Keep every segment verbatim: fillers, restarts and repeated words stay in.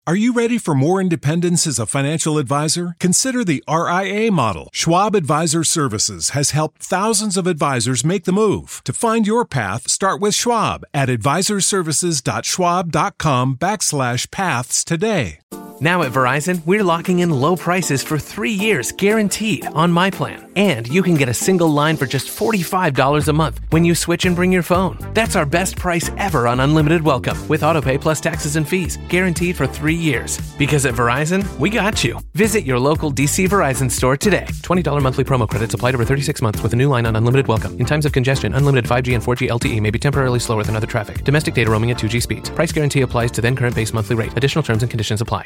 Are you ready for more independence as a financial advisor? Consider the R I A model. Schwab Advisor Services has helped thousands of advisors make the move. To find your path, start with Schwab at advisorservices.schwab.com backslash paths today. Now at Verizon, we're locking in low prices for three years guaranteed on My Plan. And you can get a single line for just forty-five dollars a month when you switch and bring your phone. That's our best price ever on unlimited welcome with autopay plus taxes and fees, guaranteed for three years. Because at Verizon, we got you. Visit your local D C Verizon store today. twenty dollars monthly promo credits applied over thirty-six months with a new line on unlimited welcome. In times of congestion, unlimited five G and four G L T E may be temporarily slower than other traffic. Domestic data roaming at two G speeds. Price guarantee applies to then current base monthly rate. Additional terms and conditions apply.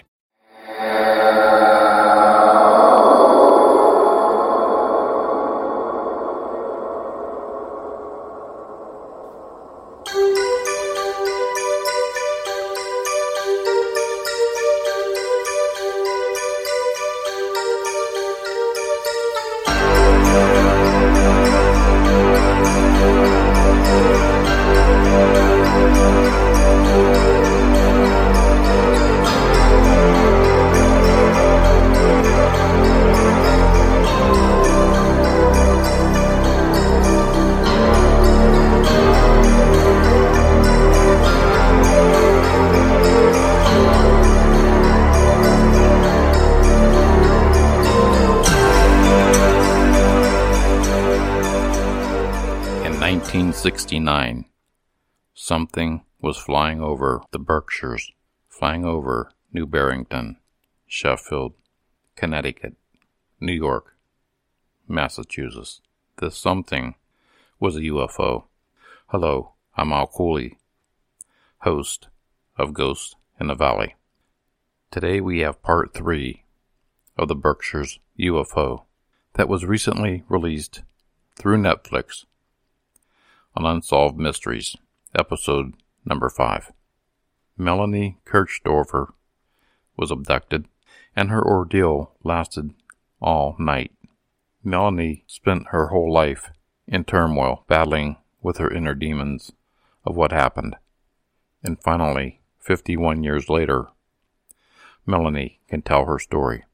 nineteen sixty-nine, something was flying over the Berkshires, flying over New Barrington, Sheffield, Connecticut, New York, Massachusetts. This something was a U F O. Hello, I'm Al Cooley, host of Ghosts in the Valley. Today we have part three of the Berkshires U F O that was recently released through Netflix on Unsolved Mysteries, episode number five. Melanie Kirchdorfer was abducted, and her ordeal lasted all night. Melanie spent her whole life in turmoil, battling with her inner demons of what happened. And finally, fifty-one years later, Melanie can tell her story.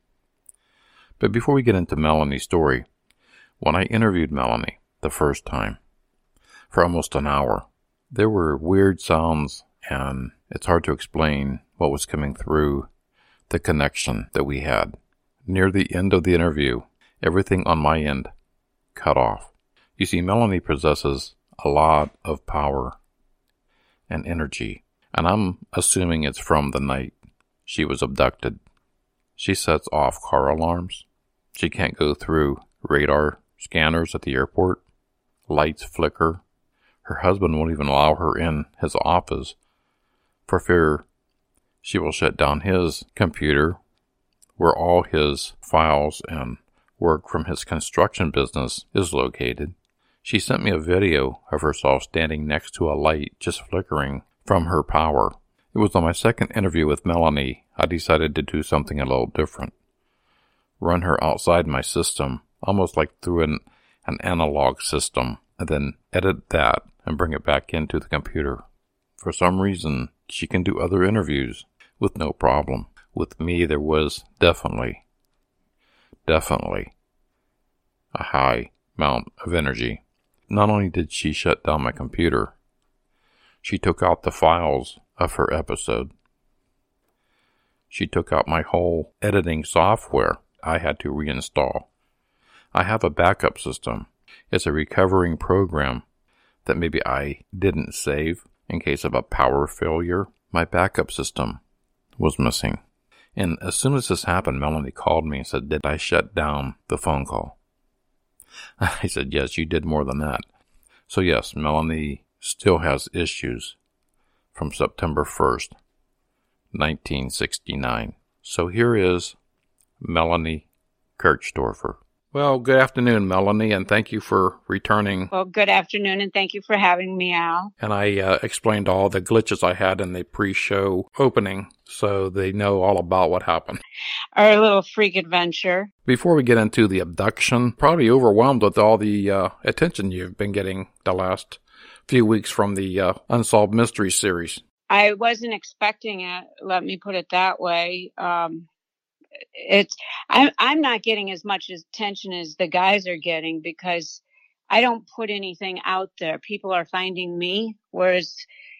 But before we get into Melanie's story, when I interviewed Melanie the first time, for almost an hour, there were weird sounds, and it's hard to explain what was coming through the connection that we had. Near the end of the interview, everything on my end cut off. You see, Melanie possesses a lot of power and energy, and I'm assuming it's from the night she was abducted. She sets off car alarms. She can't go through radar scanners at the airport. Lights flicker. Her husband won't even allow her in his office for fear she will shut down his computer where all his files and work from his construction business is located. She sent me a video of herself standing next to a light just flickering from her power. It was on my second interview with Melanie I decided to do something a little different. Run her outside my system, almost like through an, an analog system, and then edit that and bring it back into the computer. For some reason, she can do other interviews with no problem. With me, there was definitely, definitely a high amount of energy. Not only did she shut down my computer, she took out the files of her episode. She took out my whole editing software I had to reinstall. I have a backup system. It's a recovering program that maybe I didn't save in case of a power failure. My backup system was missing. And as soon as this happened, Melanie called me and said, "Did I shut down the phone call?" I said, "Yes, you did more than that." So yes, Melanie still has issues from September first, nineteen sixty-nine. So here is Melanie Kirchdorfer. Well, good afternoon, Melanie, and thank you for returning. Well, good afternoon, and thank you for having me, Al. And I uh, explained all the glitches I had in the pre-show opening, so they know all about what happened. Our little freak adventure. Before we get into the abduction, probably overwhelmed with all the uh, attention you've been getting the last few weeks from the uh, Unsolved Mysteries series. I wasn't expecting it. Let me put it that way. Um, it's I'm I'm not getting as much attention as the guys are getting because I don't put anything out there. People are finding me, whereas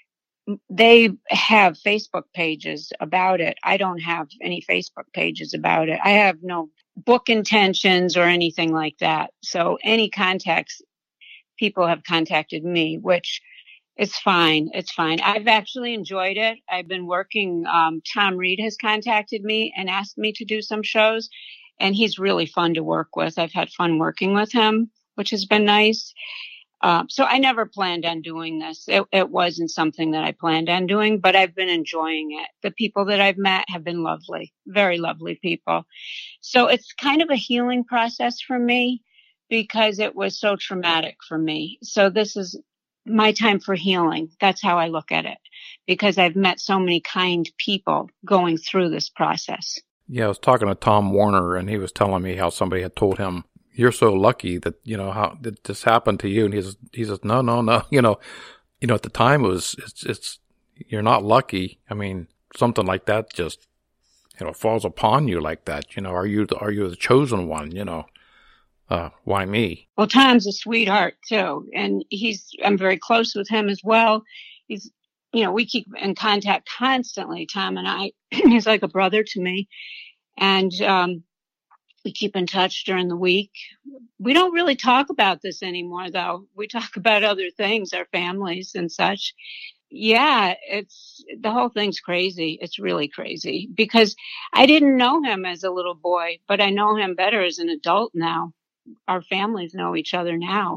they have Facebook pages about it. I don't have any Facebook pages about it. I have no book intentions or anything like that. So any contacts, people have contacted me, which it's fine. It's fine. I've actually enjoyed it. I've been working. Um, Tom Reed has contacted me and asked me to do some shows, and he's really fun to work with. I've had fun working with him, which has been nice. Uh, so I never planned on doing this. It, it wasn't something that I planned on doing, but I've been enjoying it. The people that I've met have been lovely, very lovely people. So it's kind of a healing process for me because it was so traumatic for me. So this is my time for healing. That's how I look at it, because I've met so many kind people going through this process. Yeah, I was talking to Tom Warner, and he was telling me how somebody had told him, "You're so lucky that, you know, how did this happen to you?" And he says, he says, no, no, no. You know, you know, at the time it was, it's, it's, you're not lucky. I mean, something like that just, you know, falls upon you like that. You know, are you, are you the chosen one? You know, uh, why me? Well, Tom's a sweetheart too. And he's, I'm very close with him as well. He's, you know, we keep in contact constantly, Tom and I. He's like a brother to me. And, um, we keep in touch during the week. We don't really talk about this anymore, though. We talk about other things, our families and such. Yeah, it's, the whole thing's crazy. It's really crazy because I didn't know him as a little boy, but I know him better as an adult now. Our families know each other now,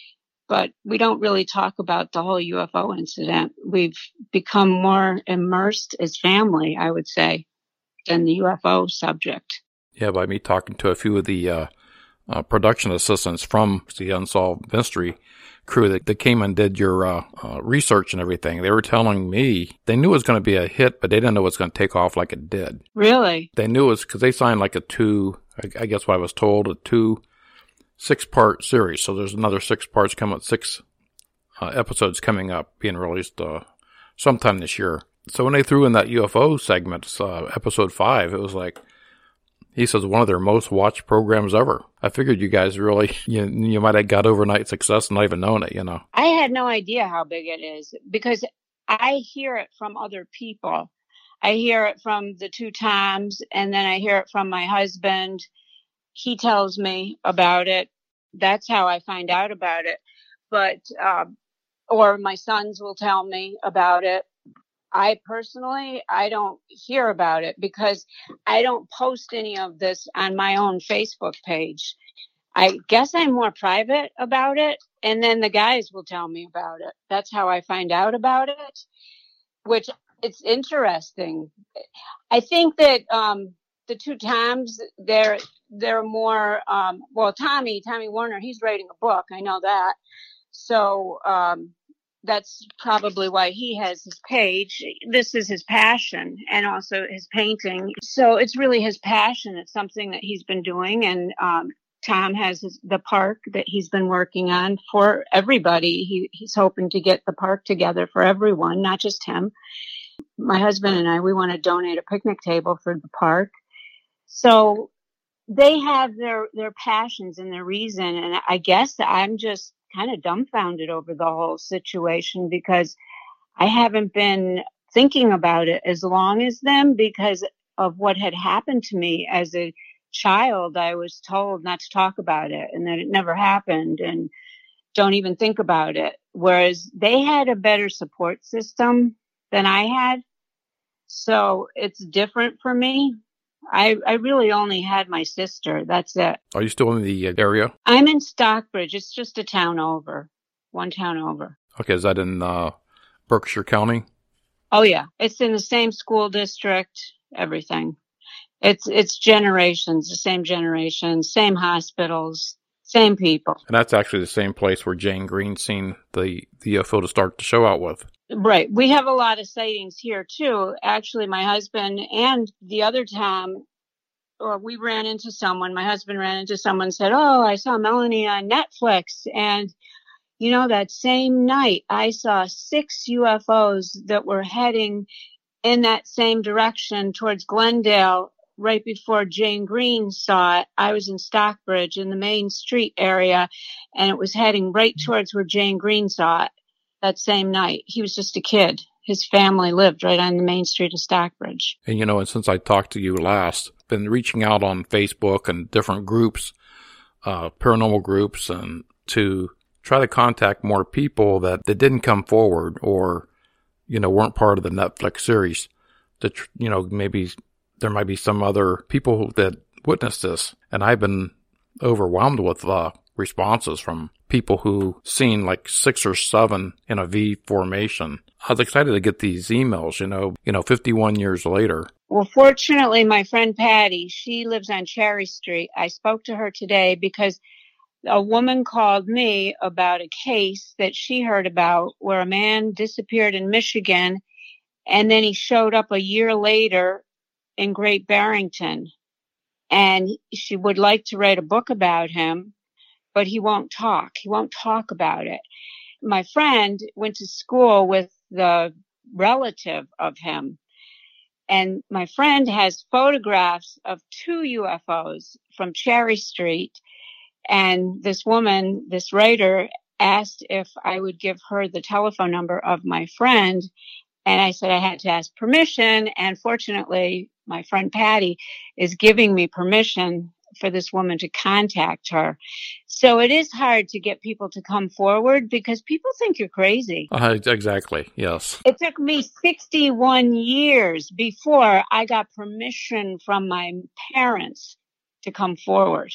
but we don't really talk about the whole U F O incident. We've become more immersed as family, I would say, than the U F O subject. Yeah, by me talking to a few of the uh, uh, production assistants from the Unsolved Mystery crew that, that came and did your uh, uh, research and everything, they were telling me they knew it was going to be a hit, but they didn't know it was going to take off like it did. Really? They knew it was because they signed like a two, I, I guess what I was told, a two six-part series. So there's another six parts coming, six uh, episodes coming up, being released uh, sometime this year. So when they threw in that U F O segment, uh, episode five, it was like, he says one of their most watched programs ever. I figured you guys really, you, you might have got overnight success and not even known it, you know. I had no idea how big it is because I hear it from other people. I hear it from the two Toms, and then I hear it from my husband. He tells me about it. That's how I find out about it. But, um, or my sons will tell me about it. I personally, I don't hear about it because I don't post any of this on my own Facebook page. I guess I'm more private about it. And then the guys will tell me about it. That's how I find out about it, which it's interesting. I think that, um, the two Toms, they're, they're more, um, well, Tommy, Tommy Warner, he's writing a book. I know that. So, um, that's probably why he has his page. This is his passion and also his painting. So it's really his passion. It's something that he's been doing. And, um, Tom has his, the park that he's been working on for everybody. He, he's hoping to get the park together for everyone, not just him. My husband and I, we want to donate a picnic table for the park. So they have their, their passions and their reason. And I guess I'm just kind of dumbfounded over the whole situation because I haven't been thinking about it as long as them because of what had happened to me as a child. I was told not to talk about it and that it never happened and don't even think about it. Whereas they had a better support system than I had. So it's different for me. I, I really only had my sister. That's it. Are you still in the area? I'm in Stockbridge. It's just a town over, one town over. Okay, is that in uh, Berkshire County? Oh, yeah. It's in the same school district, everything. It's it's generations, the same generation, same hospitals, same people. And that's actually the same place where Jane Green seen the, the U F O to start the show out with. Right. We have a lot of sightings here, too. Actually, my husband and the other Tom, or we ran into someone. My husband ran into someone and said, oh, I saw Melanie on Netflix. And You know, that same night, I saw six U F Os that were heading in that same direction towards Glendale right before Jane Green saw it. I was in Stockbridge in the Main Street area, and it was heading right towards where Jane Green saw it that same night. He was just a kid. His family lived right on the Main Street of Stockbridge. And, you know, and since I talked to you last, been reaching out on Facebook and different groups, uh, paranormal groups, and to try to contact more people that, that didn't come forward or, you know, weren't part of the Netflix series. That, you know, maybe there might be some other people that witnessed this. And I've been overwhelmed with uh, responses from people who seen like six or seven in a V formation. I was excited to get these emails, you know, you know, fifty-one years later. Well, fortunately, my friend Patty, she lives on Cherry Street. I spoke to her today because a woman called me about a case that she heard about where a man disappeared in Michigan, and then he showed up a year later in Great Barrington. And she would like to write a book about him, but he won't talk. He won't talk about it. My friend went to school with the relative of him. And my friend has photographs of two U F Os from Cherry Street. And this woman, this writer, asked if I would give her the telephone number of my friend. And I said I had to ask permission. And fortunately, my friend Patty is giving me permission for this woman to contact her. So it is hard to get people to come forward because people think you're crazy. Uh, exactly. Yes. It took me sixty-one years before I got permission from my parents to come forward.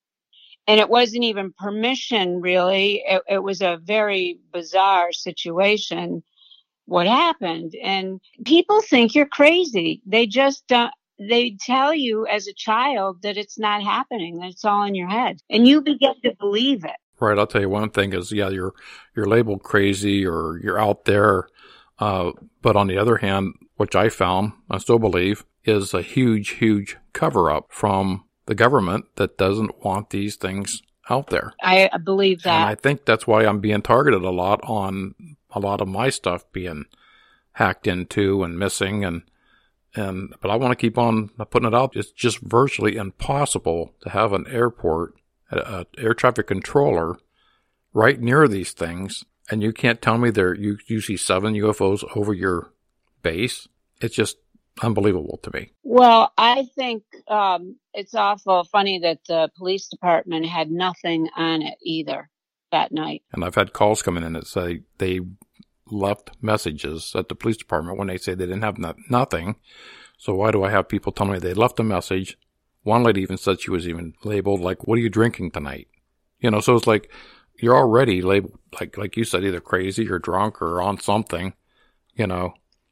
And it wasn't even permission, really. It, it was a very bizarre situation, what happened. And people think you're crazy. They just don't. They tell you as a child that it's not happening, that it's all in your head. And you begin to believe it. Right. I'll tell you one thing is, yeah, you're, you're labeled crazy or you're out there. Uh, but on the other hand, which I found, I still believe, is a huge, huge cover up from the government that doesn't want these things out there. I believe that. And I think that's why I'm being targeted a lot on a lot of my stuff being hacked into and missing. And, and, but I want to keep on putting it out. It's just virtually impossible to have an airport, an air traffic controller right near these things. And you can't tell me there, you, you see seven U F Os over your base. It's just unbelievable to me. Well, I think um, it's awful funny that the police department had nothing on it either that night. And I've had calls coming in that say they left messages at the police department when they say they didn't have no- nothing. So why do I have people telling me they left a message? One lady even said she was even labeled like, "What are you drinking tonight?" You know, so it's like you're already labeled, like like you said, either crazy or drunk or on something, you know.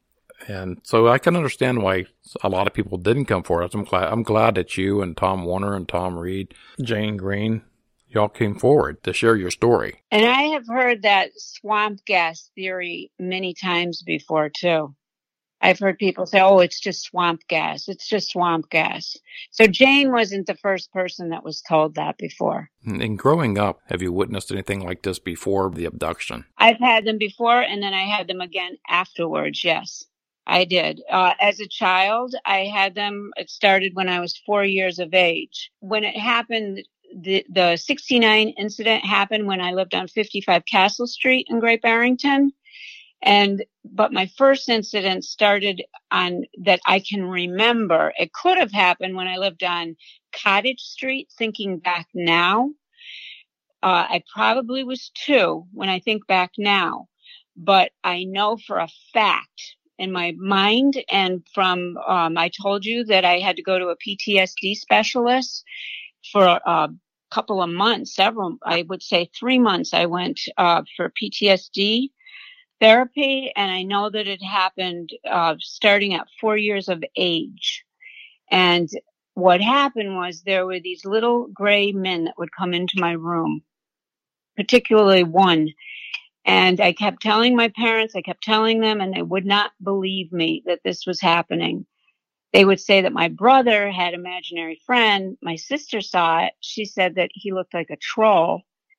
And so I can understand why a lot of people didn't come forward. I'm glad, I'm glad that you and Tom Warner and Tom Reed, Jane Green, y'all came forward to share your story. And I have heard that swamp gas theory many times before, too. I've heard people say, oh, it's just swamp gas. It's just swamp gas. So Jane wasn't the first person that was told that before. And growing up, have you witnessed anything like this before the abduction? I've had them before, and then I had them again afterwards, yes. I did. Uh, as a child, I had them. It started when I was four years of age. When it happened, the, the sixty-nine incident happened when I lived on fifty-five Castle Street in Great Barrington. And, but my first incident started on that I can remember. It could have happened when I lived on Cottage Street, thinking back now. Uh, I probably was two when I think back now, but I know for a fact in my mind and from, um, I told you that I had to go to a P T S D specialist for a couple of months, several, I would say three months. I went, uh, for P T S D therapy. And I know that it happened, uh, starting at four years of age. And what happened was there were these little gray men that would come into my room, particularly one. And I kept telling my parents, I kept telling them, and they would not believe me that this was happening. They would say that my brother had an imaginary friend. My sister saw it. She said that he looked like a troll.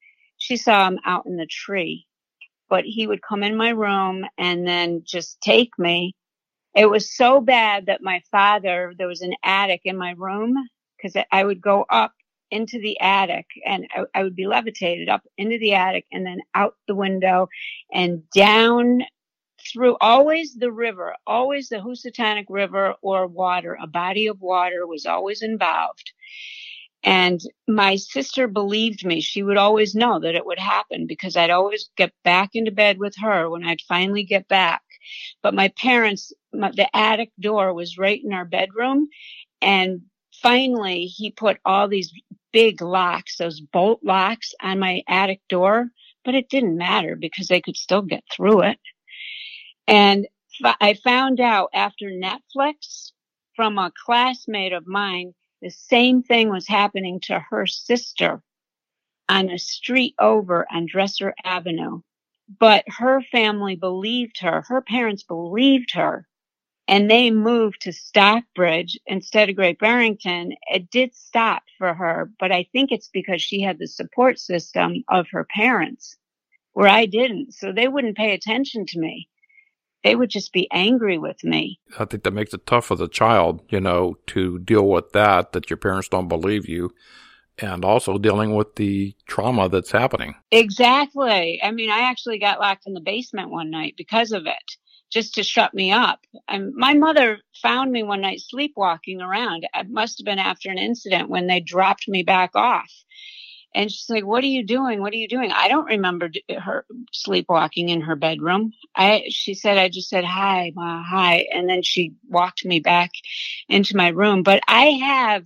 she saw him out in the tree, but he would come in my room and then just take me. It was so bad that my father, there was an attic in my room, because I would go up into the attic and I, I would be levitated up into the attic and then out the window and down through always the river, always the Housatonic River or water. A body of water was always involved. And my sister believed me. She would always know that it would happen because I'd always get back into bed with her when I'd finally get back. But my parents, my, the attic door was right in our bedroom. And finally, he put all these big locks, those bolt locks on my attic door. But it didn't matter because they could still get through it. And I found out after Netflix from a classmate of mine, the same thing was happening to her sister on a street over on Dresser Avenue. But her family believed her. Her parents believed her. And they moved to Stockbridge instead of Great Barrington. It did stop for her, but I think it's because she had the support system of her parents, where I didn't. So they wouldn't pay attention to me. They would just be angry with me. I think that makes it tough for the child, you know, to deal with that, that your parents don't believe you, and also dealing with the trauma that's happening. Exactly. I mean, I actually got locked in the basement one night because of it, just to shut me up. And my mother found me one night sleepwalking around. It must have been after an incident when they dropped me back off. And she's like, what are you doing? What are you doing? I don't remember her sleepwalking in her bedroom. I, she said, I just said, hi, Ma, hi. And then she walked me back into my room. But I have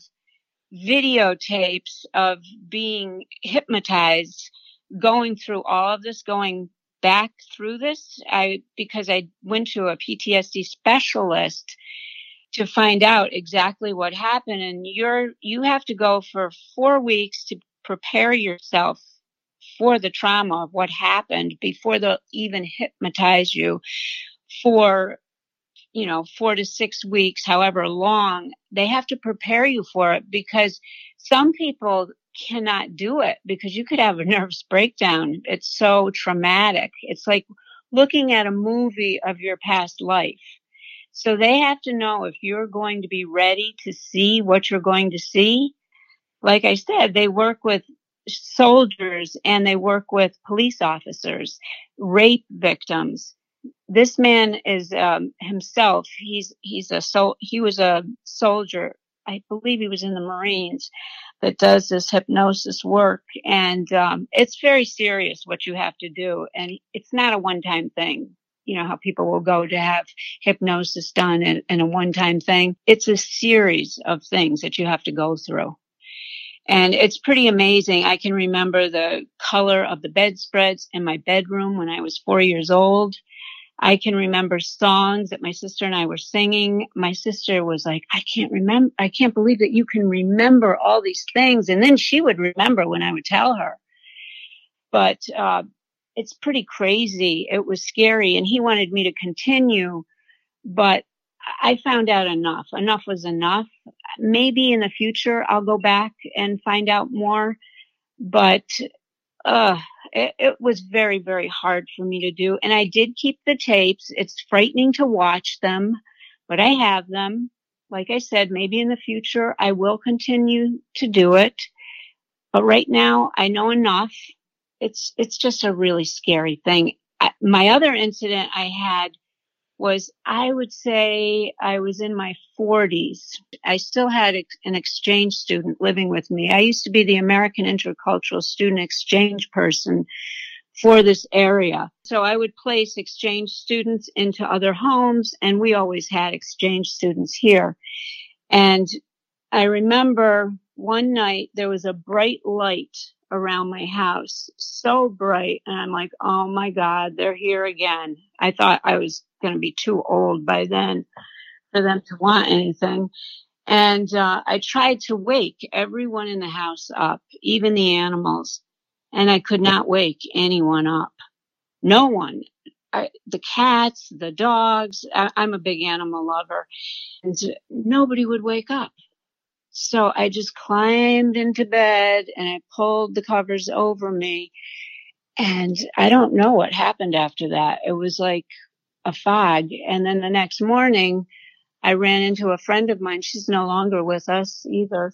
videotapes of being hypnotized, going through all of this, going back through this. I, because I went to a P T S D specialist to find out exactly what happened. And you're, you have to go for four weeks to prepare yourself for the trauma of what happened before they'll even hypnotize you for, you know, four to six weeks, however long. They have to prepare you for it because some people cannot do it because you could have a nervous breakdown. It's so traumatic. It's like looking at a movie of your past life. So they have to know if you're going to be ready to see what you're going to see. Like I said, they work with soldiers and they work with police officers, rape victims. This man is um, himself. He's he's a so he was a soldier. I believe he was in the Marines that does this hypnosis work, and um, it's very serious what you have to do, and it's not a one-time thing. You know how people will go to have hypnosis done in, in a one-time thing. It's a series of things that you have to go through. And it's pretty amazing. I can remember the color of the bedspreads in my bedroom when I was four years old. I can remember songs that my sister and I were singing. My sister was like, I can't remember. I can't believe that you can remember all these things. And then she would remember when I would tell her. But uh, it's pretty crazy. It was scary. And he wanted me to continue. But I found out enough. Enough was enough. Maybe in the future I'll go back and find out more. But uh, it, it was very, very hard for me to do. And I did keep the tapes. It's frightening to watch them, but I have them. Like I said, maybe in the future I will continue to do it. But right now I know enough. It's, it's just a really scary thing. I, my other incident I had was, I would say I was in my forties. I still had ex- an exchange student living with me. I used to be the American Intercultural Student Exchange person for this area. So I would place exchange students into other homes, and we always had exchange students here. And I remember one night there was a bright light around my house, so bright. And I'm like, oh my God, they're here again. I thought I was going to be too old by then for them to want anything. And uh, I tried to wake everyone in the house up, even the animals. And I could not wake anyone up. No one. I, the cats, the dogs. I, I'm a big animal lover. And nobody would wake up. So I just climbed into bed and I pulled the covers over me And I don't know what happened after that. It was like a fog. And then the next morning, I ran into a friend of mine. She's no longer with us either.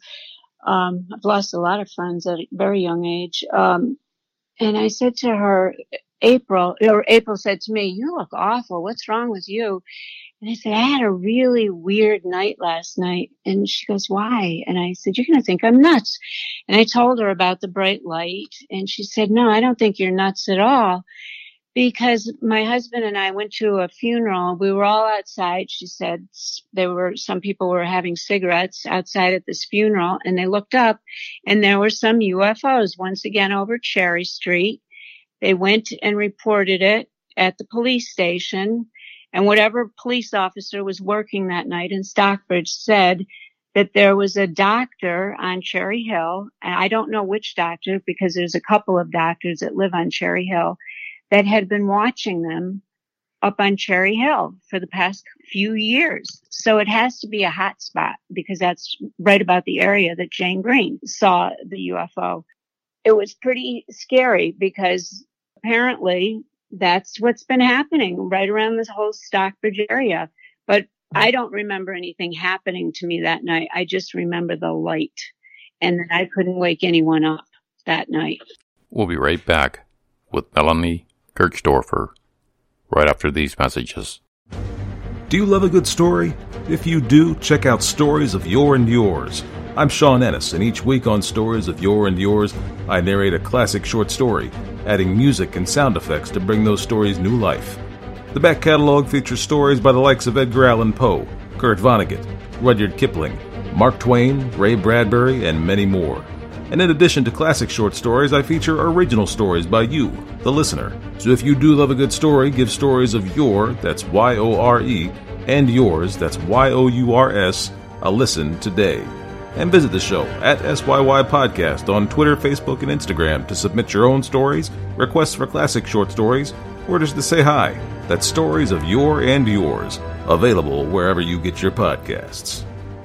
Um, I've lost a lot of friends at a very young age. Um, and I said to her, April, or April said to me, "You look awful. What's wrong with you?" And I said, "I had a really weird night last night." And she goes, "Why?" And I said, "You're going to think I'm nuts." And I told her about the bright light. And she said, "No, I don't think you're nuts at all." Because my husband and I went to a funeral. We were all outside. She said there were some people were having cigarettes outside at this funeral, and they looked up and there were some U F Os once again over Cherry Street. They went and reported it at the police station, and whatever police officer was working that night in Stockbridge said that there was a doctor on Cherry Hill, and I don't know which doctor because there's a couple of doctors that live on Cherry Hill, that had been watching them up on Cherry Hill for the past few years. So it has to be a hot spot because that's right about the area that Jane Green saw the U F O. It was pretty scary because apparently that's what's been happening right around this whole Stockbridge area. But I don't remember anything happening to me that night. I just remember the light, and that I couldn't wake anyone up that night. We'll be right back with Melanie Kirchdorfer right after these messages. Do you love a good story? If you do, check out Stories of Your and Yours. I'm Sean Ennis, and each week on Stories of Your and Yours, I narrate a classic short story, adding music and sound effects to bring those stories new life. The back catalog features stories by the likes of Edgar Allan Poe, Kurt Vonnegut, Rudyard Kipling, Mark Twain, Ray Bradbury, and many more. And in addition to classic short stories, I feature original stories by you, the listener. So if you do love a good story, give Stories of Your, that's Y O R E, and Yours, that's Y O U R S, a listen today. And visit the show at S Y Y Podcast on Twitter, Facebook, and Instagram to submit your own stories, requests for classic short stories, or just to say hi. That's Stories of Your and Yours, available wherever you get your podcasts.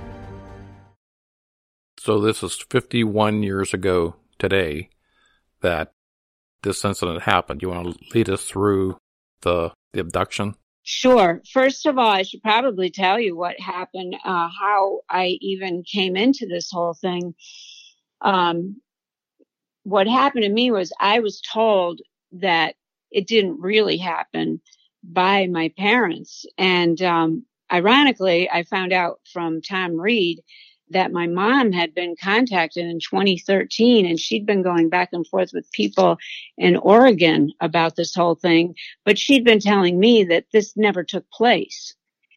So this is fifty-one years ago today that this incident happened. You want to lead us through the, the abduction? Sure. First of all, I should probably tell you what happened, uh, how I even came into this whole thing. Um, what happened to me was I was told that it didn't really happen by my parents. And um, ironically, I found out from Tom Reed that my mom had been contacted in twenty thirteen, and she'd been going back and forth with people in Oregon about this whole thing, but she'd been telling me that this never took place.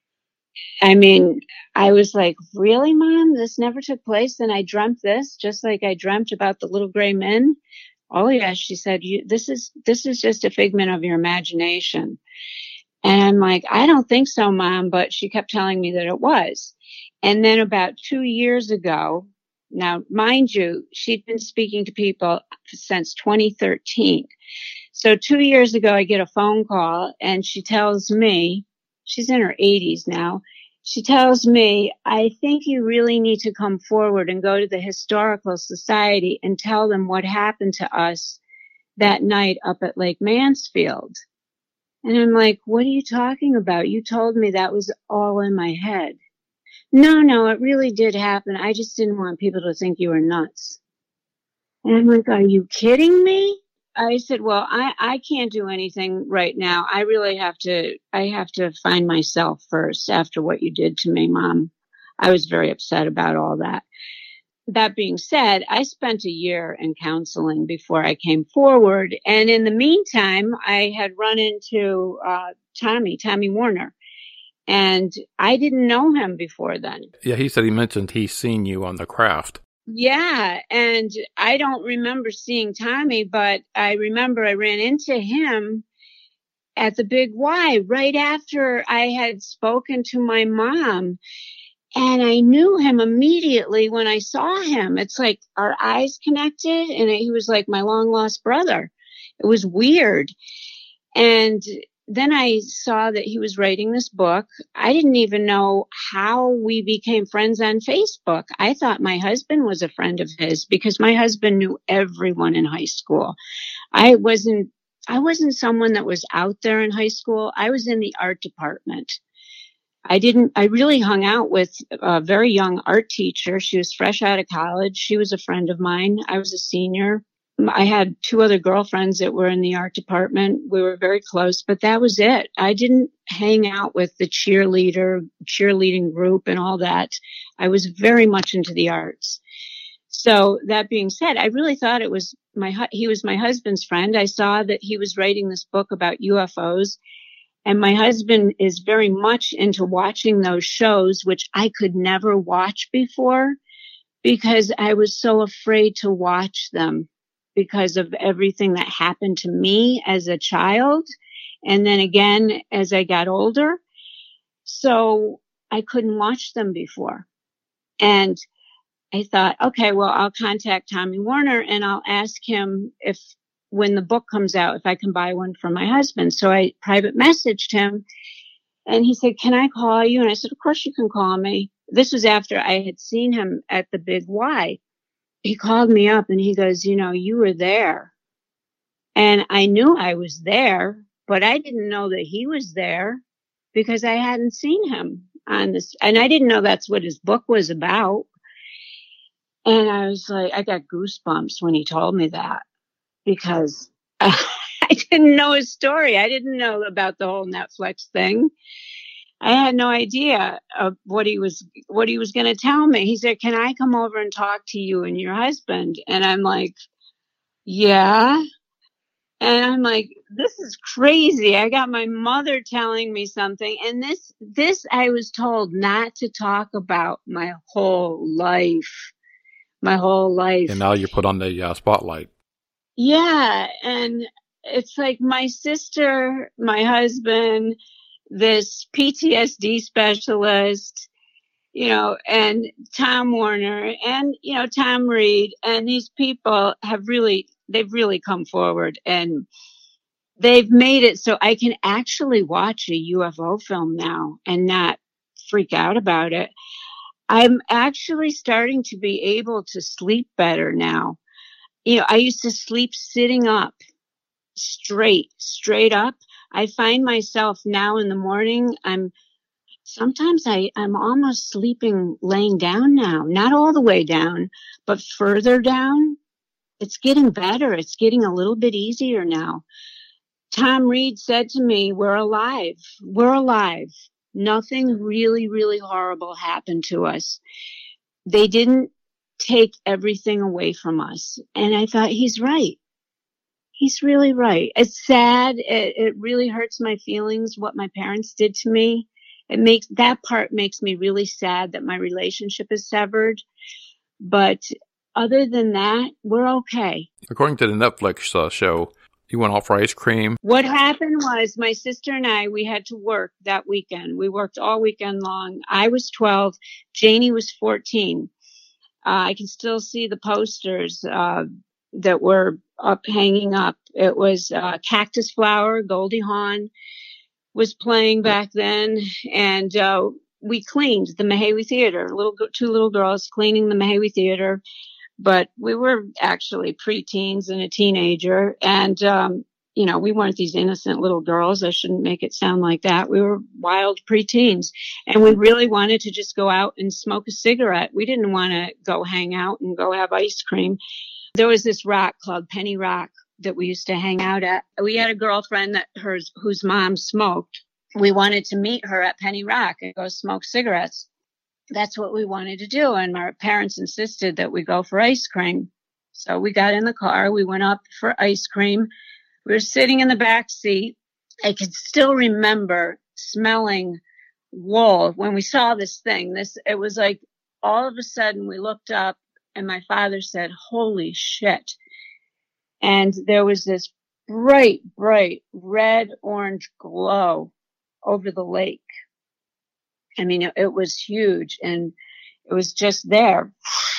I mean, I was like, "Really, Mom? This never took place?" And I dreamt this, just like I dreamt about the little gray men. "Oh yeah," she said, you, this is, this is just a figment of your imagination. And I'm like, "I don't think so, Mom," but she kept telling me that it was. And then about two years ago, now, mind you, she'd been speaking to people since twenty thirteen. So two years ago, I get a phone call and she tells me, she's in her eighties now. She tells me, "I think you really need to come forward and go to the Historical Society and tell them what happened to us that night up at Lake Mansfield." And I'm like, "What are you talking about? You told me that was all in my head." "No, no, it really did happen. I just didn't want people to think you were nuts." And I'm like, "Are you kidding me?" I said, "Well, I, I can't do anything right now. I really have to, I have to find myself first after what you did to me, Mom." I was very upset about all that. That being said, I spent a year in counseling before I came forward. And in the meantime, I had run into uh, Tommy, Tommy Warner. And I didn't know him before then. Yeah, he said he mentioned he's seen you on the craft. Yeah, and I don't remember seeing Tommy, but I remember I ran into him at the Big Y right after I had spoken to my mom. And I knew him immediately when I saw him. It's like our eyes connected, and he was like my long lost brother. It was weird. And then I saw that he was writing this book. I didn't even know how we became friends on Facebook. I thought my husband was a friend of his because my husband knew everyone in high school. I wasn't, I wasn't someone that was out there in high school. I was in the art department. I didn't, I really hung out with a very young art teacher. She was fresh out of college. She was a friend of mine. I was a senior. I had two other girlfriends that were in the art department. We were very close, but that was it. I didn't hang out with the cheerleader, cheerleading group and all that. I was very much into the arts. So that being said, I really thought it was my, he was my husband's friend. I saw that he was writing this book about U F Os, and my husband is very much into watching those shows, which I could never watch before because I was so afraid to watch them, because of everything that happened to me as a child. And then again, as I got older. So I couldn't watch them before. And I thought, okay, well, I'll contact Tommy Warner and I'll ask him if, when the book comes out, if I can buy one for my husband. So I private messaged him and he said, can I call you? And I said, of course you can call me. This was after I had seen him at the Big Y. He called me up and he goes, you know, you were there. And I knew I was there, but I didn't know that he was there because I hadn't seen him on this. And I didn't know that's what his book was about. And I was like, I got goosebumps when he told me that because uh, I didn't know his story. I didn't know about the whole Netflix thing. I had no idea of what he was, what he was going to tell me. He said, can I come over and talk to you and your husband? And I'm like, yeah. And I'm like, this is crazy. I got my mother telling me something. And this, this I was told not to talk about my whole life, my whole life. And now you're put on the uh, spotlight. Yeah. And it's like my sister, my husband, this P T S D specialist, you know, and Tom Warner and, you know, Tom Reed, and these people have really, they've really come forward and they've made it so I can actually watch a U F O film now and not freak out about it. I'm actually starting to be able to sleep better now. You know, I used to sleep sitting up straight, straight up. I find myself now in the morning, I'm sometimes I, I'm almost sleeping laying down now, not all the way down, but further down. It's getting better. It's getting a little bit easier now. Tom Reed said to me, we're alive. We're alive. Nothing really, really horrible happened to us. They didn't take everything away from us. And I thought, he's right. He's really right. It's sad. It, it really hurts my feelings what my parents did to me. It makes that part makes me really sad that my relationship is severed. But other than that, we're okay. According to the Netflix uh, show, you went out for ice cream. What happened was my sister and I, we had to work that weekend. We worked all weekend long. I was twelve. Janie was fourteen. Uh, I can still see the posters uh, that were up, hanging up. It was uh, Cactus Flower, Goldie Hawn was playing back then. And uh, we cleaned the Mahawi Theater, little two little girls cleaning the Mahawi Theater. But we were actually preteens and a teenager. And, um, you know, we weren't these innocent little girls. I shouldn't make it sound like that. We were wild preteens. And we really wanted to just go out and smoke a cigarette. We didn't want to go hang out and go have ice cream. There was this rock called Penny Rock that we used to hang out at. We had a girlfriend that hers, whose mom smoked. We wanted to meet her at Penny Rock and go smoke cigarettes. That's what we wanted to do. And our parents insisted that we go for ice cream. So we got in the car. We went up for ice cream. We were sitting in the back seat. I can still remember smelling wool when we saw this thing. This, it was like all of a sudden we looked up and my father said, holy shit. And there was this bright, bright red orange glow over the lake. I mean, it, it was huge and it was just there.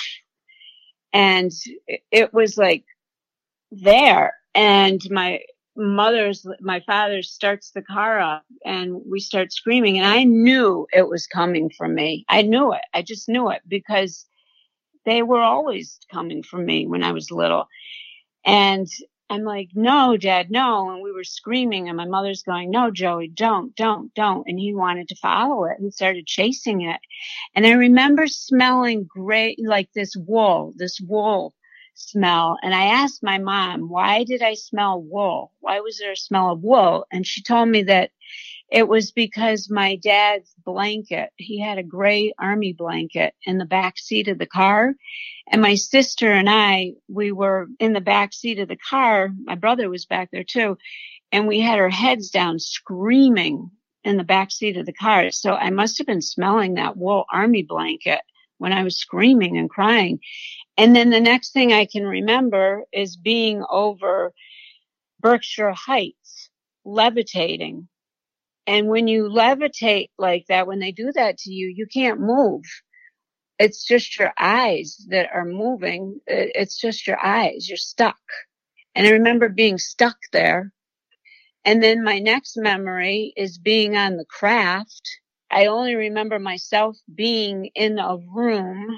And it, it was like there. And my, mother's, my father starts the car up and we start screaming. And I knew it was coming from me. I knew it. I just knew it because they were always coming from me when I was little. And I'm like, no, Dad, no. And we were screaming and my mother's going, no, Joey, don't, don't, don't. And he wanted to follow it and started chasing it. And I remember smelling great, like this wool, this wool smell. And I asked my mom, why did I smell wool? Why was there a smell of wool? And she told me that it was because my dad's blanket, he had a gray army blanket in the back seat of the car. And my sister and I, we were in the back seat of the car. My brother was back there too. And we had our heads down screaming in the back seat of the car. So I must have been smelling that wool army blanket when I was screaming and crying. And then the next thing I can remember is being over Berkshire Heights, levitating. And when you levitate like that, when they do that to you, you can't move. It's just your eyes that are moving. It's just your eyes. You're stuck. And I remember being stuck there. And then my next memory is being on the craft. I only remember myself being in a room.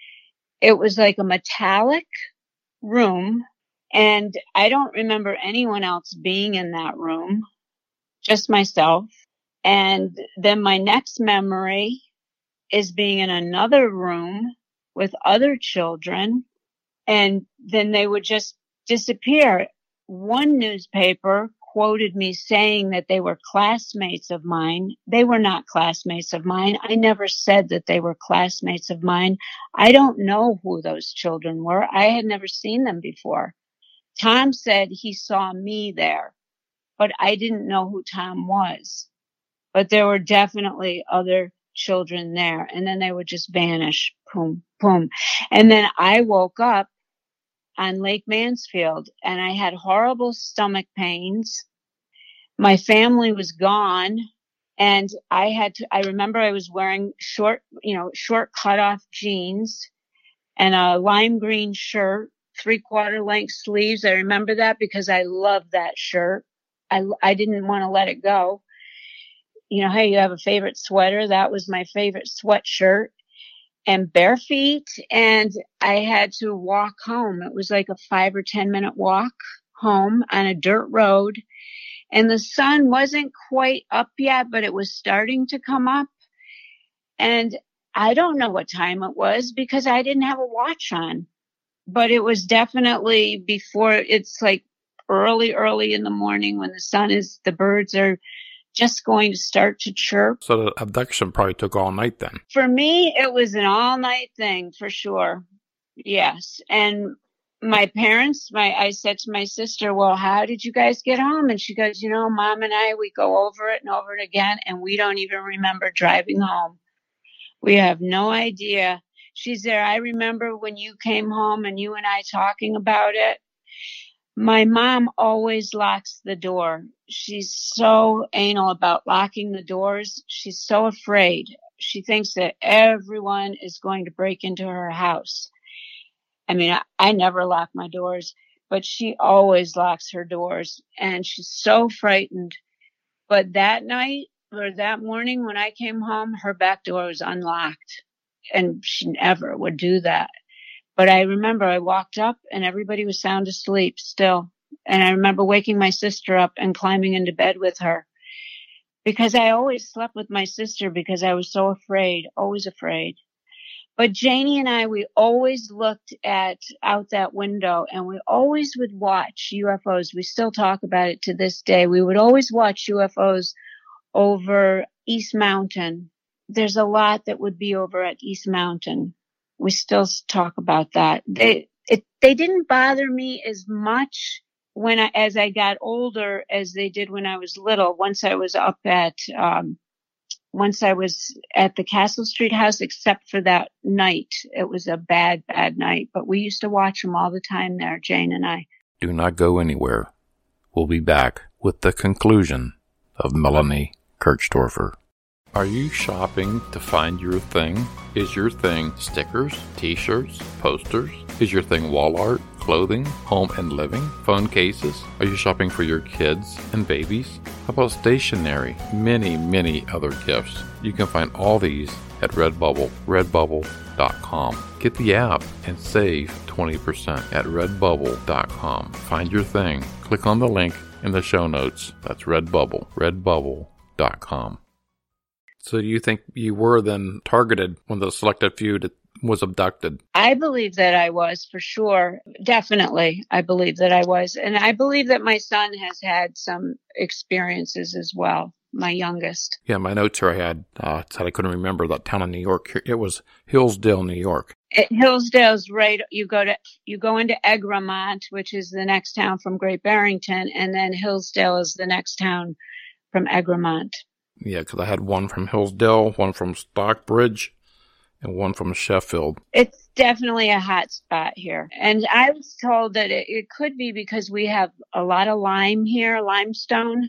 It was like a metallic room. And I don't remember anyone else being in that room, just myself. And then my next memory is being in another room with other children. And then they would just disappear. One newspaper quoted me saying that they were classmates of mine. They were not classmates of mine. I never said that they were classmates of mine. I don't know who those children were. I had never seen them before. Tom said he saw me there, but I didn't know who Tom was. But there were definitely other children there. And then they would just vanish. Boom, boom. And then I woke up on Lake Mansfield and I had horrible stomach pains. My family was gone. And I had to, I remember I was wearing short, you know, short cutoff jeans and a lime green shirt, three quarter length sleeves. I remember that because I loved that shirt. I, I didn't want to let it go. You know, hey, you have a favorite sweater? That was my favorite sweatshirt. And bare feet. And I had to walk home. It was like a five or ten minute walk home on a dirt road. And the sun wasn't quite up yet, but it was starting to come up. And I don't know what time it was because I didn't have a watch on. But it was definitely before, it's like early, early in the morning when the sun is, the birds are just going to start to chirp. So the abduction probably took all night then. For me, it was an all night thing for sure. Yes. And my parents, my, I said to my sister, well, how did you guys get home? And she goes, you know, Mom and I, we go over it and over it again. And we don't even remember driving home. We have no idea. She's there. I remember when you came home and you and I talking about it. My mom always locks the door. She's so anal about locking the doors. She's so afraid. She thinks that everyone is going to break into her house. I mean, I, I never lock my doors, but she always locks her doors and she's so frightened. But that night or that morning when I came home, her back door was unlocked and she never would do that. But I remember I walked up and everybody was sound asleep still. And I remember waking my sister up and climbing into bed with her because I always slept with my sister because I was so afraid, always afraid. But Janie and I, we always looked at out that window and we always would watch U F Os. We still talk about it to this day. We would always watch U F Os over East Mountain. There's a lot that would be over at East Mountain. We still talk about that. They it they didn't bother me as much when I as I got older as they did when I was little. Once I was up at um once I was at the Castle Street house, except for that night. It was a bad, bad night. But we used to watch them all the time there, Jane and I. Do not go anywhere. We'll be back with the conclusion of Melanie Kirchdorfer. Are you shopping to find your thing? Is your thing stickers, t-shirts, posters? Is your thing wall art, clothing, home and living, phone cases? Are you shopping for your kids and babies? How about stationery? Many, many other gifts. You can find all these at Redbubble, redbubble dot com. Get the app and save twenty percent at redbubble dot com. Find your thing. Click on the link in the show notes. That's Redbubble, redbubble dot com. So you think you were then targeted when the selected few that was abducted? I believe that I was, for sure. Definitely, I believe that I was. And I believe that my son has had some experiences as well, my youngest. Yeah, my notes here I had, uh, said I couldn't remember that town in New York. It was Hillsdale, New York. It, Hillsdale's right. You go to you go into Egremont, which is the next town from Great Barrington, and then Hillsdale is the next town from Egremont. Yeah, because I had one from Hillsdale, one from Stockbridge, and one from Sheffield. It's definitely a hot spot here. And I was told that it, it could be because we have a lot of lime here, limestone,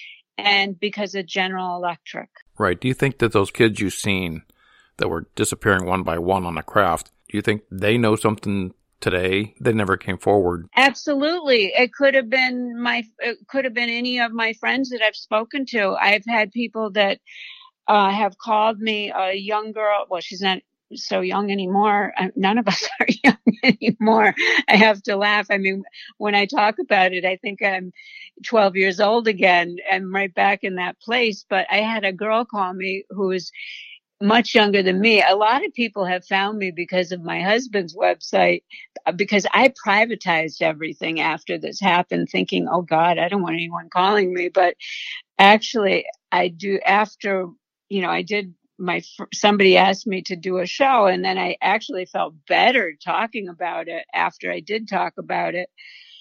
and because of General Electric. Right. Do you think that those kids you've seen that were disappearing one by one on the craft, do you think they know something today? They never came forward. Absolutely. It could have been my, it could have been any of my friends that I've spoken to. I've had people that uh, have called me, a young girl. Well, she's not so young anymore. None of us are young anymore. I have to laugh. I mean, when I talk about it, I think I'm twelve years old again. I'm right back in that place. But I had a girl call me who was much younger than me. A lot of people have found me because of my husband's website, because I privatized everything after this happened, thinking, oh God, I don't want anyone calling me. But actually I do after, you know, I did my, somebody asked me to do a show, and then I actually felt better talking about it after I did talk about it.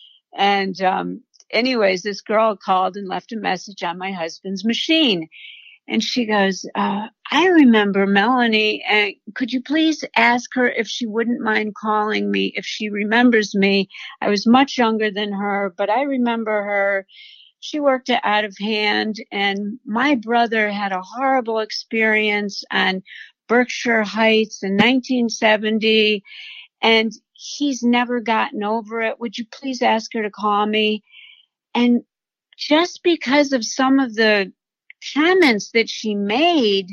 And, um, anyways, this girl called and left a message on my husband's machine. And she goes, uh, I remember Melanie, and could you please ask her if she wouldn't mind calling me, if she remembers me? I was much younger than her, but I remember her. She worked at Out of Hand, and my brother had a horrible experience on Berkshire Heights in nineteen seventy, and he's never gotten over it. Would you please ask her to call me? And just because of some of the comments that she made,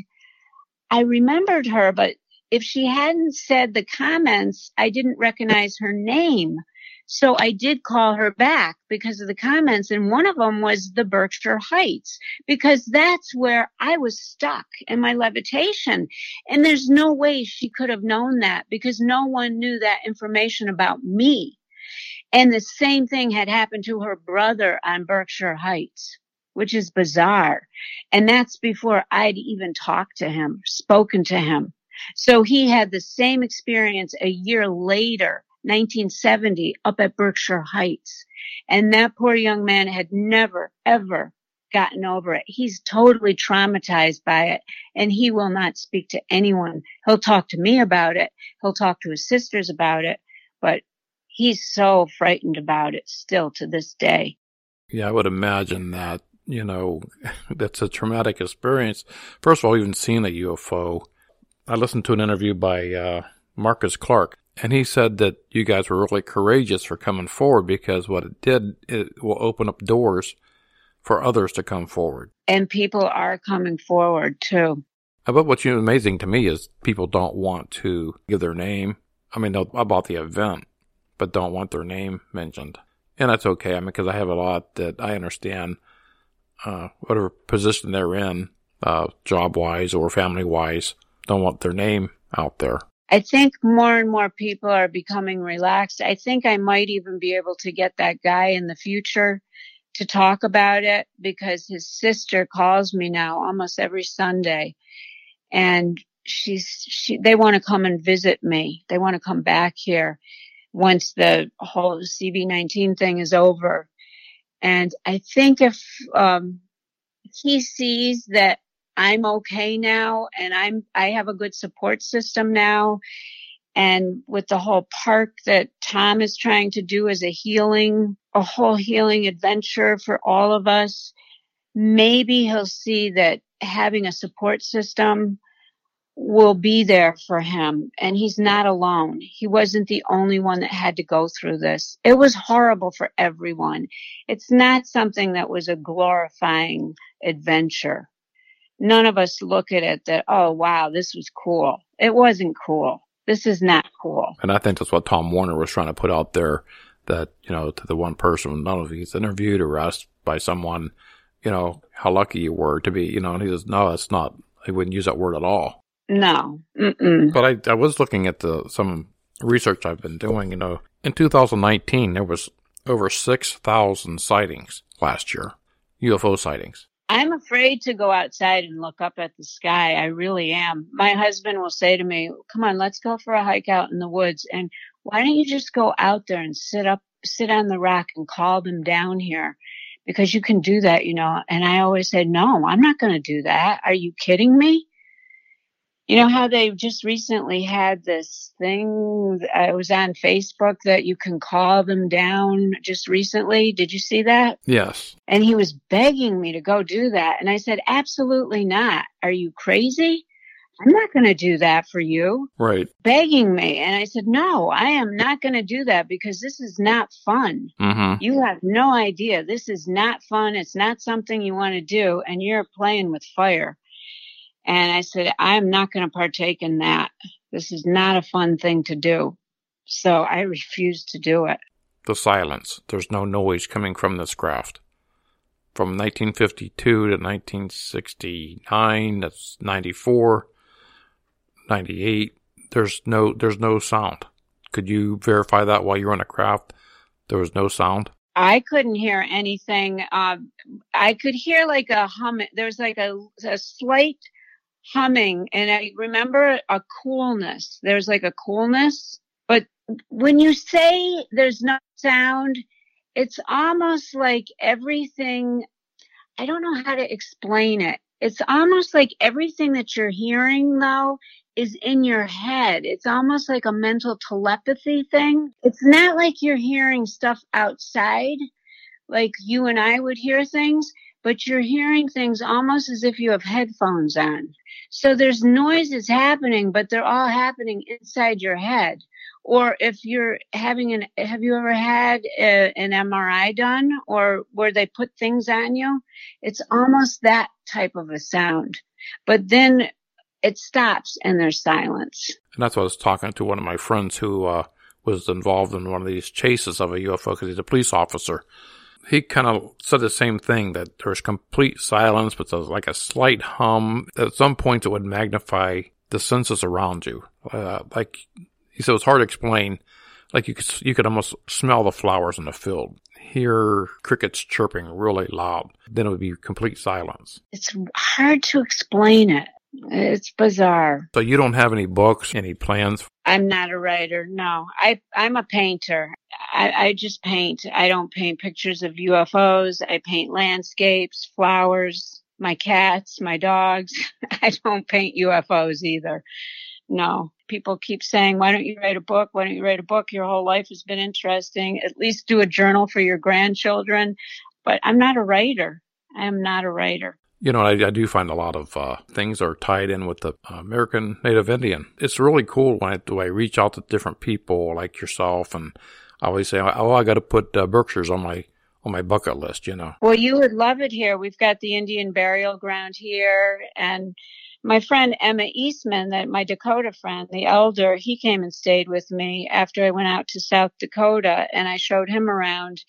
I remembered her, but if she hadn't said the comments, I didn't recognize her name. So I did call her back because of the comments. And one of them was the Berkshire Heights, because that's where I was stuck in my levitation. And there's no way she could have known that, because no one knew that information about me. And the same thing had happened to her brother on Berkshire Heights, which is bizarre. And that's before I'd even talked to him, spoken to him. So he had the same experience a year later, nineteen seventy, up at Berkshire Heights. And that poor young man had never, ever gotten over it. He's totally traumatized by it, and he will not speak to anyone. He'll talk to me about it. He'll talk to his sisters about it, but he's so frightened about it still to this day. Yeah, I would imagine that, you know, that's a traumatic experience. First of all, even seeing a U F O. I listened to an interview by uh, Marcus Clark, and he said that you guys were really courageous for coming forward, because what it did, it will open up doors for others to come forward. And people are coming forward too. But what's amazing to me is people don't want to give their name. I mean, about the event, but don't want their name mentioned. And that's okay. I mean, because I have a lot that I understand, uh, whatever position they're in, uh, job-wise or family-wise, don't want their name out there. I think more and more people are becoming relaxed. I think I might even be able to get that guy in the future to talk about it, because his sister calls me now almost every Sunday, and she's, she, they want to come and visit me. They want to come back here once the whole C V nineteen thing is over. And I think if, um, he sees that I'm okay now, and I'm, I have a good support system now. And with the whole park that Tom is trying to do as a healing, a whole healing adventure for all of us, maybe he'll see that having a support system will be there for him, and he's not alone. He wasn't the only one that had to go through this. It was horrible for everyone. It's not something that was a glorifying adventure. None of us look at it that, oh, wow, this was cool. It wasn't cool. This is not cool. And I think that's what Tom Warner was trying to put out there, that, you know, to the one person, none of he's interviewed or asked by someone, you know, how lucky you were to be, you know, and he says, no, it's not. He wouldn't use that word at all. No. Mm-mm. But I, I was looking at the some research I've been doing. You know, in two thousand nineteen, there was over six thousand sightings last year, U F O sightings. I'm afraid to go outside and look up at the sky. I really am. My husband will say to me, come on, let's go for a hike out in the woods. And why don't you just go out there and sit up, sit on the rock and call them down here? Because you can do that, you know. And I always said, no, I'm not going to do that. Are you kidding me? You know how they just recently had this thing, uh, it was on Facebook, that you can call them down just recently. Did you see that? Yes. And he was begging me to go do that. And I said, absolutely not. Are you crazy? I'm not going to do that for you. Right. Begging me. And I said, no, I am not going to do that because this is not fun. Mm-hmm. You have no idea. This is not fun. It's not something you want to do. And you're playing with fire. And I said, I'm not going to partake in that. This is not a fun thing to do. So I refused to do it. The silence. There's no noise coming from this craft. From nineteen fifty-two to nineteen sixty-nine, that's ninety-four, ninety-eight, there's no, there's no sound. Could you verify that while you're on a craft? There was no sound? I couldn't hear anything. Um, I could hear like a hum. There was like a, a slight humming, and I remember a coolness. There's like a coolness, but when you say there's no sound, it's almost like everything, I don't know how to explain it. It's almost like everything that you're hearing, though, is in your head. It's almost like a mental telepathy thing. It's not like you're hearing stuff outside, like you and I would hear things, but you're hearing things almost as if you have headphones on. So there's noises happening, but they're all happening inside your head. Or if you're having an, have you ever had a, an M R I done, or where they put things on you? It's almost that type of a sound. But then it stops and there's silence. And that's what I was talking to one of my friends who uh, was involved in one of these chases of a U F O because he's a police officer. He kind of said the same thing, that there's complete silence, but there's like a slight hum. At some points, it would magnify the senses around you. Uh, like he said, it was hard to explain. Like you could, you could almost smell the flowers in the field, hear crickets chirping really loud. Then it would be complete silence. It's hard to explain it. It's bizarre. So you don't have any books, any plans? I'm not a writer. No, I, I'm a painter. I, I just paint. I don't paint pictures of U F Os. I paint landscapes, flowers, my cats, my dogs. I don't paint U F Os either. No. People keep saying, why don't you write a book? Why don't you write a book? Your whole life has been interesting. At least do a journal for your grandchildren. But I'm not a writer. I am not a writer. You know, I, I do find a lot of uh, things are tied in with the American Native Indian. It's really cool when I, when I reach out to different people like yourself, and I always say, oh, I got to put uh, Berkshires on my on my bucket list, you know. Well, you would love it here. We've got the Indian burial ground here, and my friend Emma Eastman, that my Dakota friend, the elder, he came and stayed with me after I went out to South Dakota, and I showed him around.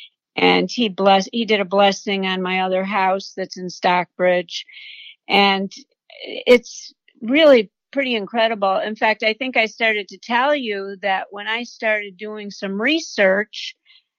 And he bless, he did a blessing on my other house that's in Stockbridge. And it's really pretty incredible. In fact, I think I started to tell you that when I started doing some research,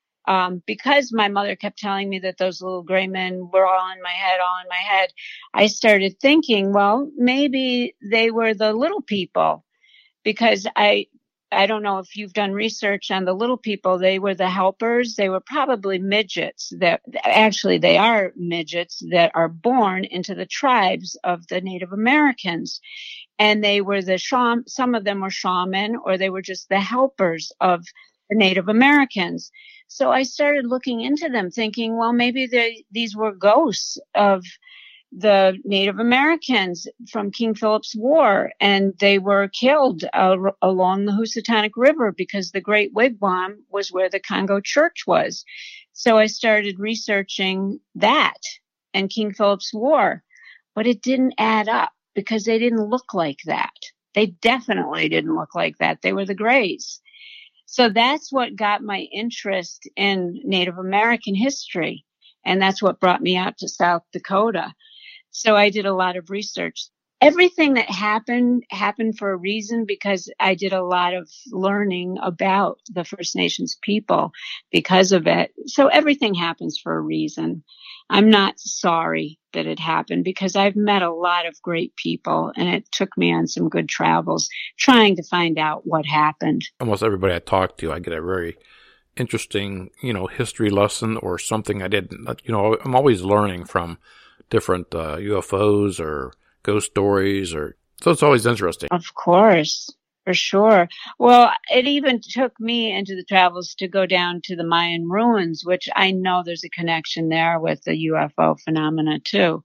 um, because my mother kept telling me that those little gray men were all in my head, all in my head, I started thinking, well, maybe they were the little people, because I, I don't know if you've done research on the little people. They were the helpers. They were probably midgets that actually they are midgets that are born into the tribes of the Native Americans. And they were the shaman, some of them were shaman, or they were just the helpers of the Native Americans. So I started looking into them thinking, well, maybe they, these were ghosts of the Native Americans from King Philip's War, and they were killed uh, along the Housatonic River because the Great Wigwam was where the Congo Church was. So I started researching that and King Philip's War, but it didn't add up because they didn't look like that. They definitely didn't look like that. They were the Greys. So that's what got my interest in Native American history. And that's what brought me out to South Dakota. So I did a lot of research. Everything that happened happened for a reason, because I did a lot of learning about the First Nations people because of it. So everything happens for a reason. I'm not sorry that it happened because I've met a lot of great people, and it took me on some good travels trying to find out what happened. Almost everybody I talk to, I get a very interesting, you know, history lesson or something I didn't, you know, I'm always learning from different uh, U F Os or ghost stories, or so it's always interesting. Of course, for sure. Well, it even took me into the travels to go down to the Mayan ruins, which I know there's a connection there with the U F O phenomena too.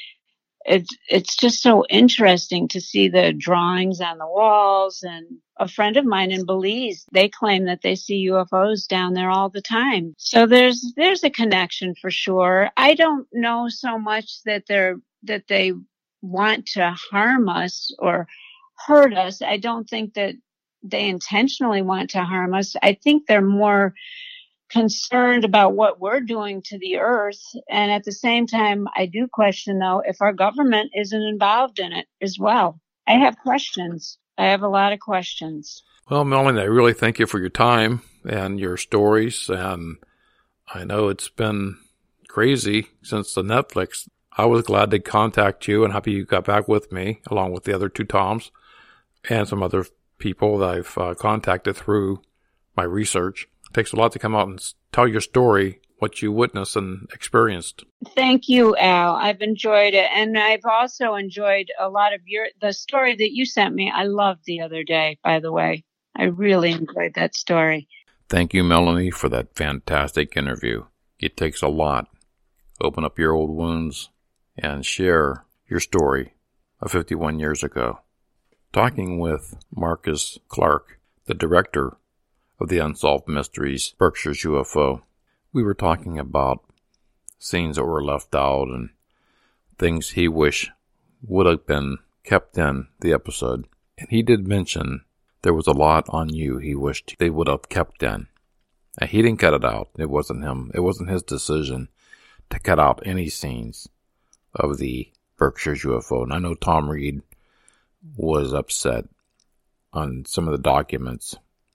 It's it's just so interesting to see the drawings on the walls. And a friend of mine in Belize, they claim that they see U F Os down there all the time. So there's there's a connection for sure. I don't know so much that they're that they want to harm us or hurt us. I don't think that they intentionally want to harm us. I think they're more concerned about what we're doing to the earth. And at the same time, I do question, though, if our government isn't involved in it as well. I have questions. I have a lot of questions. Well, Melanie, I really thank you for your time and your stories. And I know it's been crazy since the Netflix. I was glad to contact you and happy you got back with me, along with the other two Toms and some other people that I've uh, contacted through my research. It takes a lot to come out and tell your story, what you witnessed and experienced. Thank you, Al. I've enjoyed it. And I've also enjoyed a lot of your, the story that you sent me. I loved the other day, by the way. I really enjoyed that story. Thank you, Melanie, for that fantastic interview. It takes a lot. Open up your old wounds and share your story of fifty-one years ago. Talking with Marcus Clark, the director of the Unsolved Mysteries Berkshire's U F O, we were talking about scenes that were left out and things he wished would have been kept in the episode. And he did mention there was a lot on you he wished they would have kept in. And he didn't cut it out. It wasn't him. It wasn't his decision to cut out any scenes of the Berkshire's U F O. And I know Tom Reed was upset on some of the documents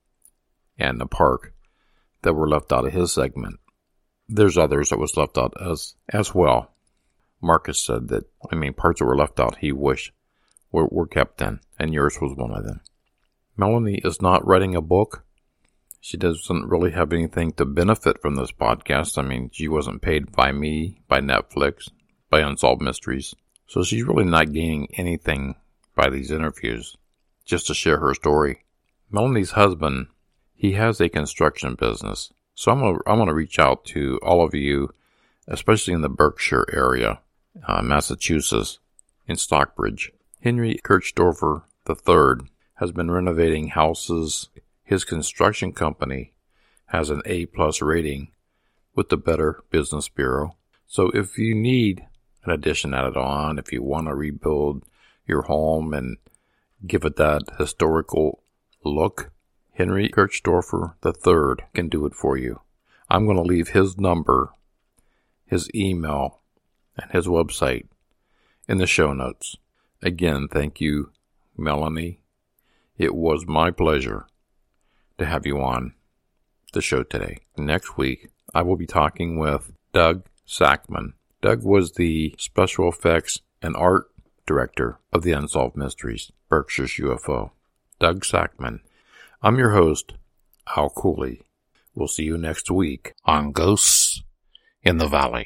and the park that were left out of his segment. There's others that was left out as as well. Marcus said that, I mean, parts that were left out he wished were, were kept in, and yours was one of them. Melanie is not writing a book. She doesn't really have anything to benefit from this podcast. I mean, she wasn't paid by me, by Netflix, by Unsolved Mysteries. So she's really not gaining anything by these interviews, just to share her story. Melanie's husband, he has a construction business. So I'm going to I'm going to reach out to all of you, especially in the Berkshire area, uh, Massachusetts, in Stockbridge. Henry Kirchdorfer the third has been renovating houses. His construction company has an A plus rating with the Better Business Bureau. So if you need an addition added on, if you want to rebuild your home and give it that historical look, Henry Kirchdorfer the third can do it for you. I'm going to leave his number, his email, and his website in the show notes. Again, thank you, Melanie. It was my pleasure to have you on the show today. Next week, I will be talking with Doug Sackman. Doug was the special effects and art director of the Unsolved Mysteries Berkshire's U F O. Doug Sackman. I'm your host, Al Cooley. We'll see you next week on Ghosts in the Valley.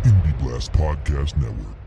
Indie Blast Podcast Network.